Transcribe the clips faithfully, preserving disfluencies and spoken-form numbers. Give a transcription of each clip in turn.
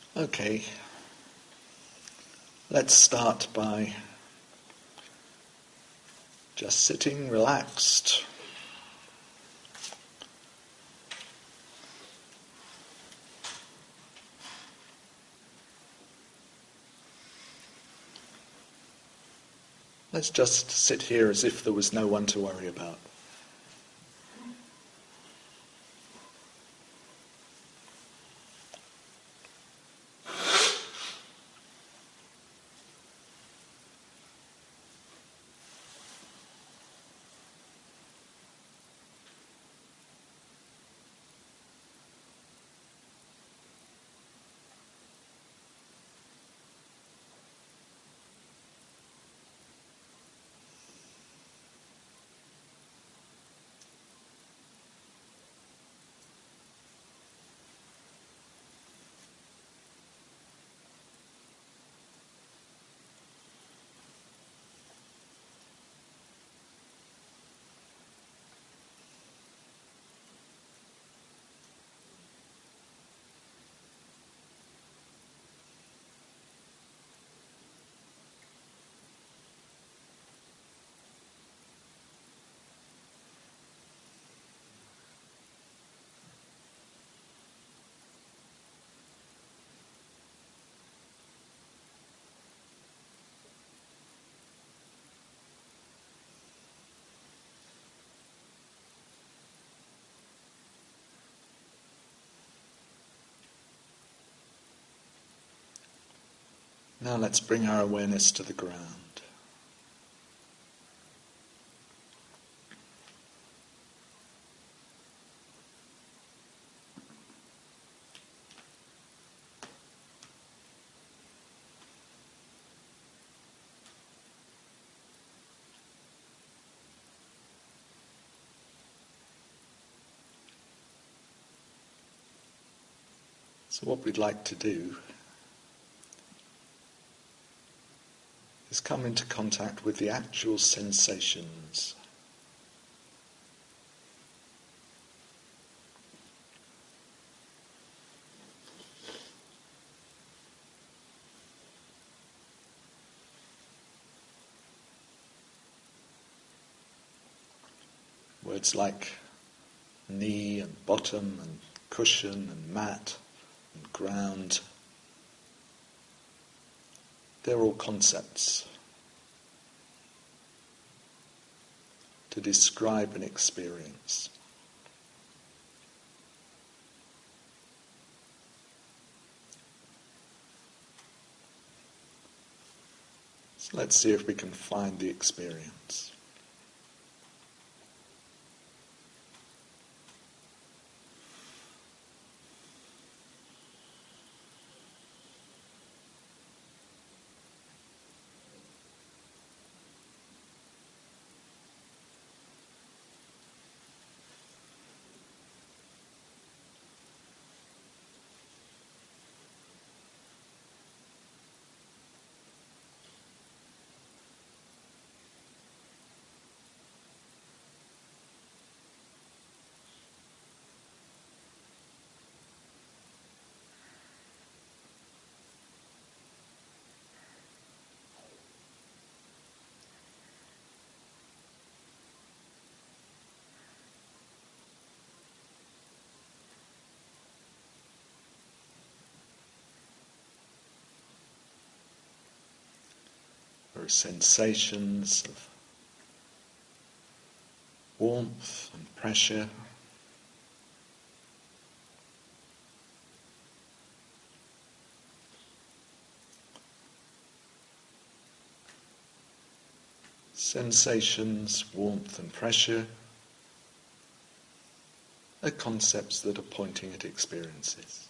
Okay, let's start by just sitting relaxed. Let's just sit here as if there was no one to worry about. Now let's bring our awareness to the ground. So what we'd like to do is come into contact with the actual sensations. Words like knee and bottom and cushion and mat and ground, they're all concepts to describe an experience. So let's see if we can find the experience. There are sensations of warmth and pressure. Sensations, warmth and pressure are concepts that are pointing at experiences.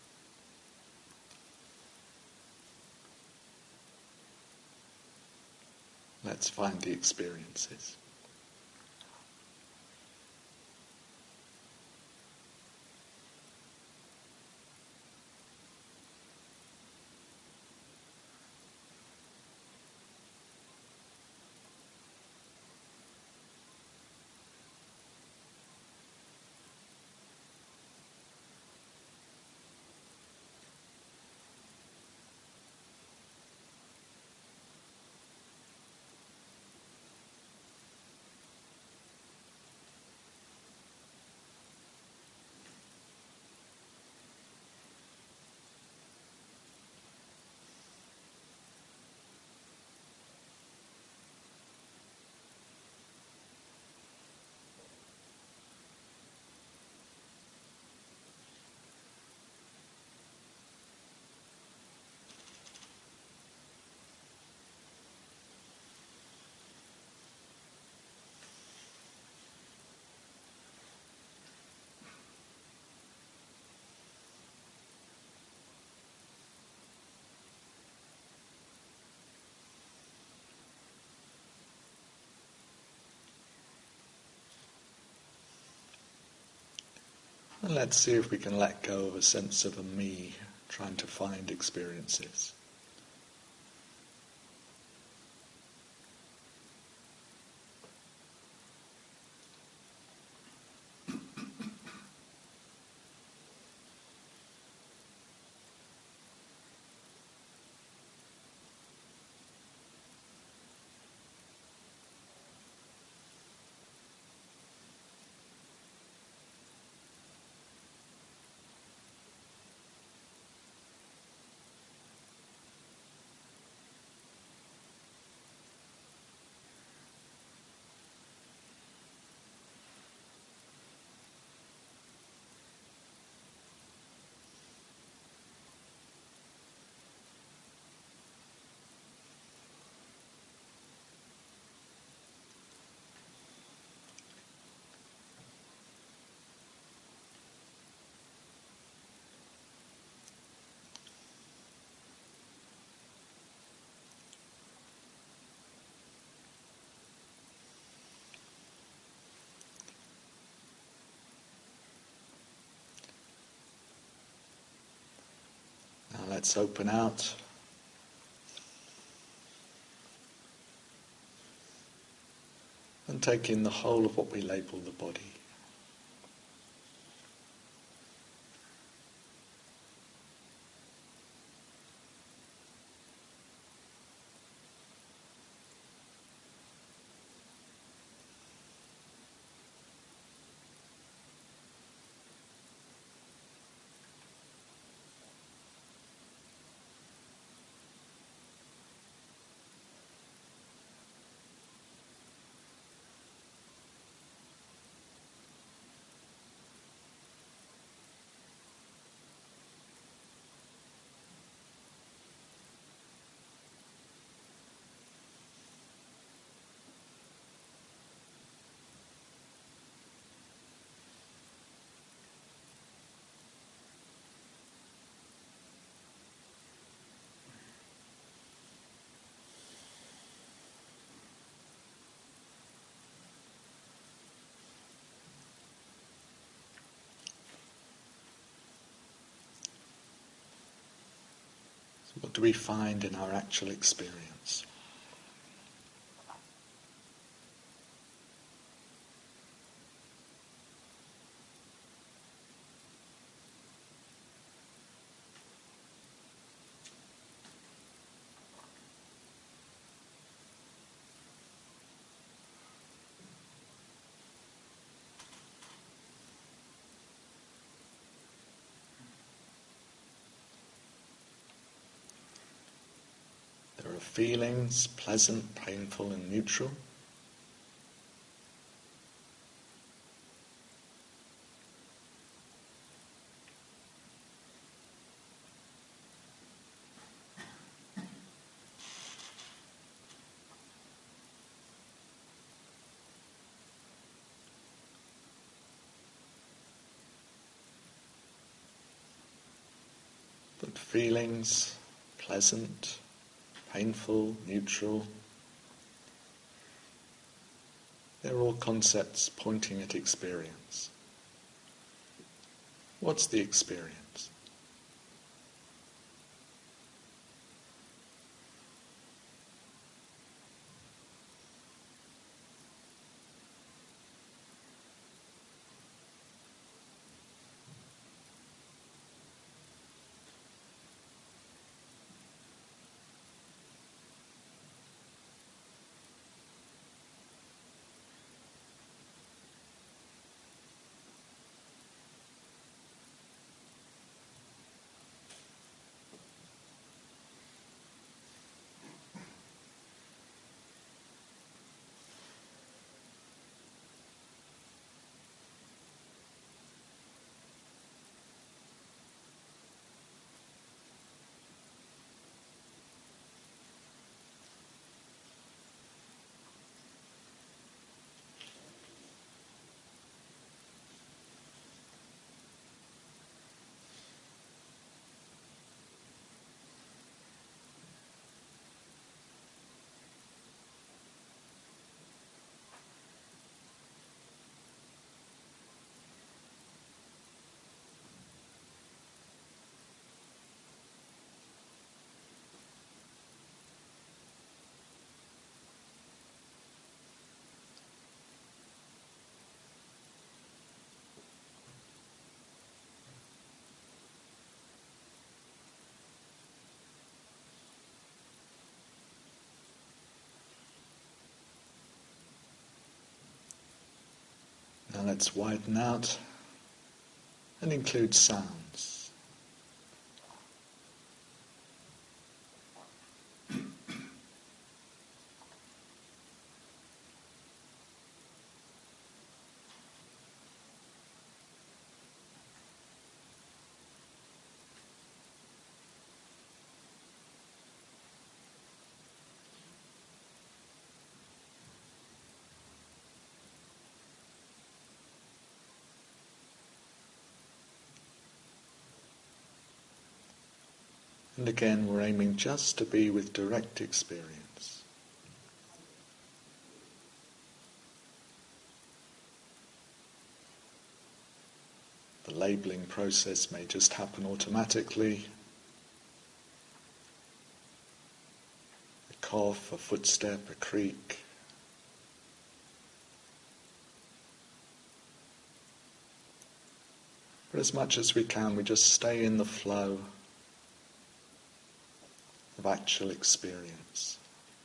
Let's find the experiences. And let's see if we can let go of a sense of a me trying to find experiences. Now let's open out and take in the whole of what we label the body. So what do we find in our actual experience? There are feelings, pleasant, painful and neutral. But feelings, pleasant, painful, neutral, they're all concepts pointing at experience. What's the experience? Now let's widen out and include sounds. And again, we're aiming just to be with direct experience. The labeling process may just happen automatically. A cough, a footstep, a creak. But as much as we can, we just stay in the flow of actual experience.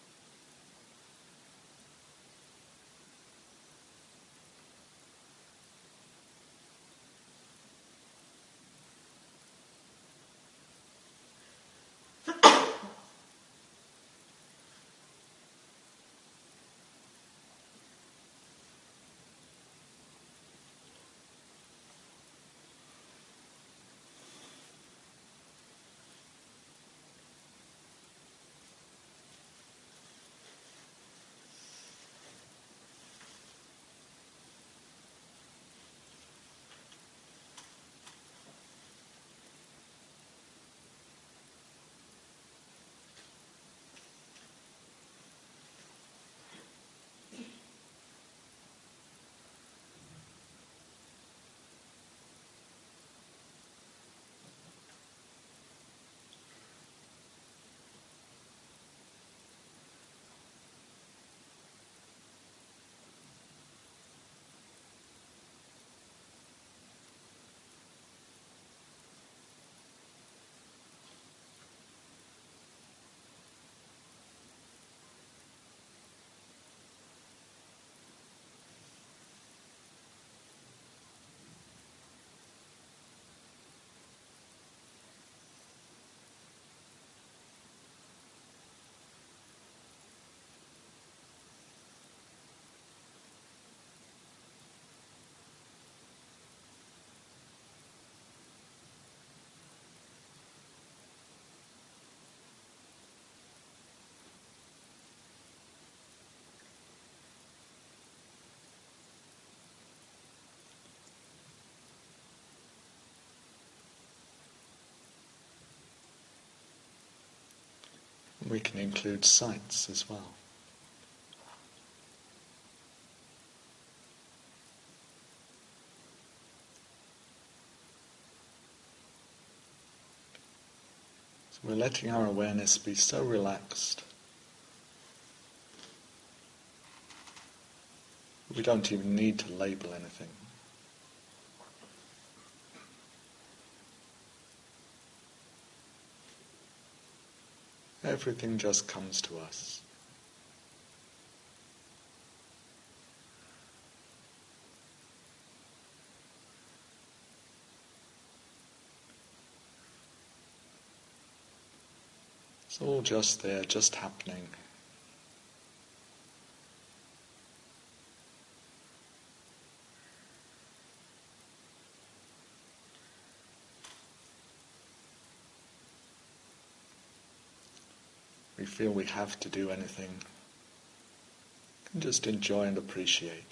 We can include sights as well. So we're letting our awareness be so relaxed. We don't even need to label anything. Everything just comes to us. It's all just there, just happening. We feel we have to do anything. We can just enjoy and appreciate.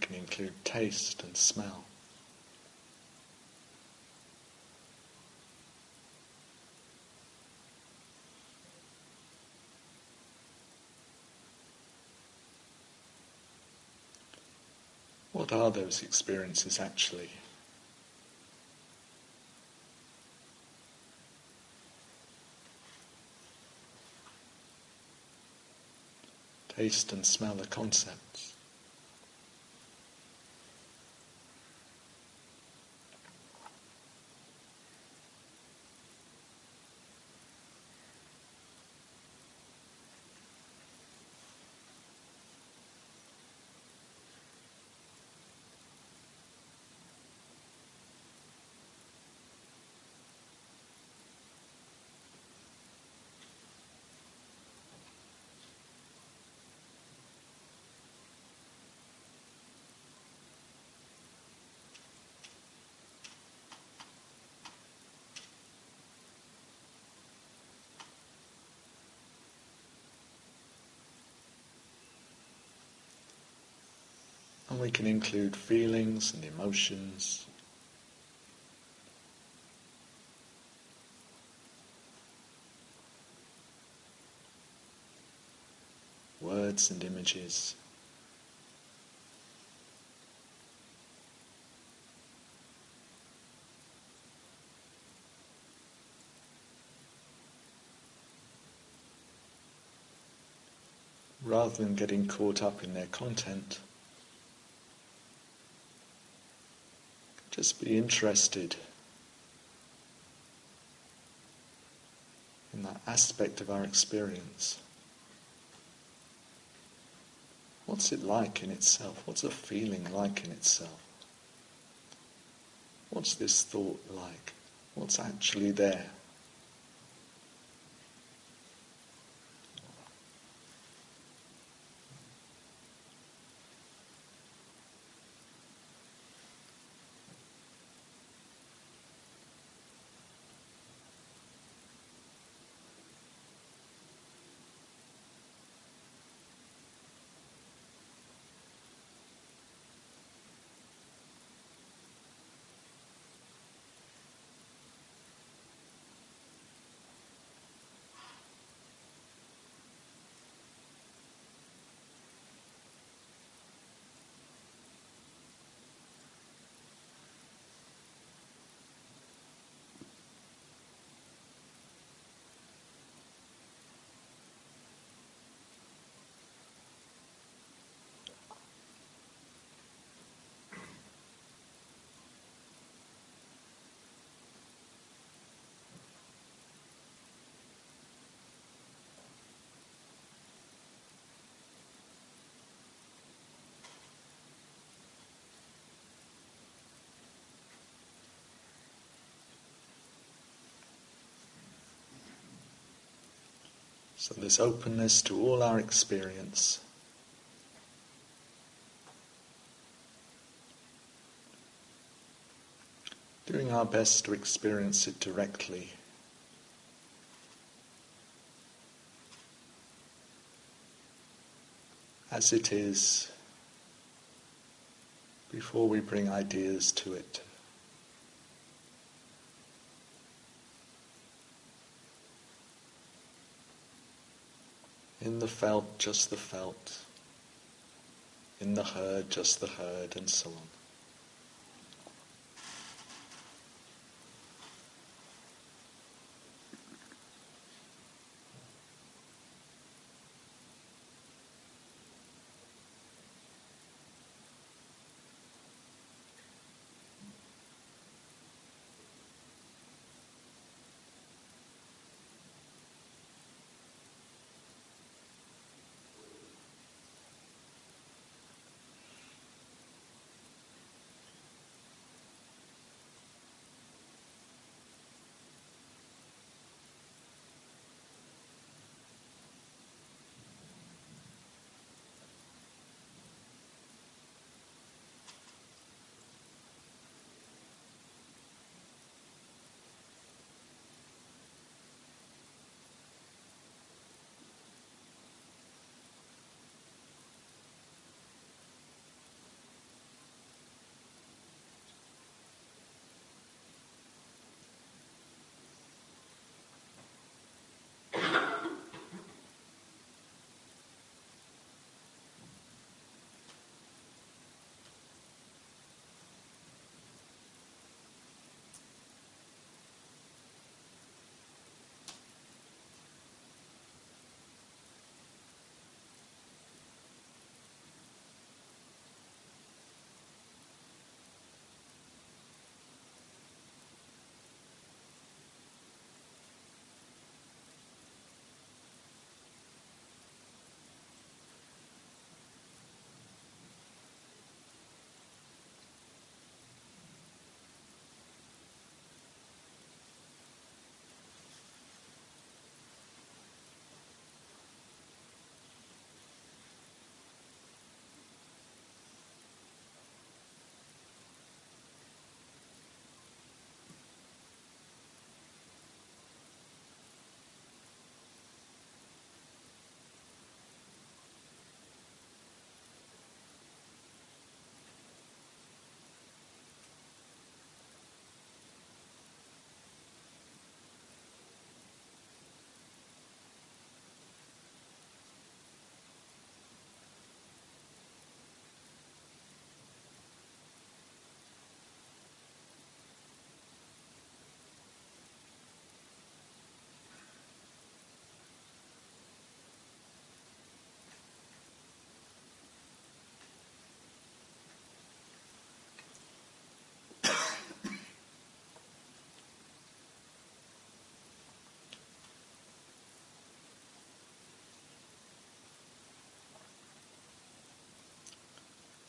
can include taste and smell. What are those experiences actually? Taste and smell are concepts. And we can include feelings and emotions. Words and images. Rather than getting caught up in their content, just be interested in that aspect of our experience. What's it like in itself? What's a feeling like in itself? What's this thought like? What's actually there? So this openness to all our experience. Doing our best to experience it directly. As it is, before we bring ideas to it. In the felt, just the felt. In the heard, just the heard, and so on.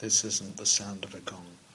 This isn't the sound of a gong.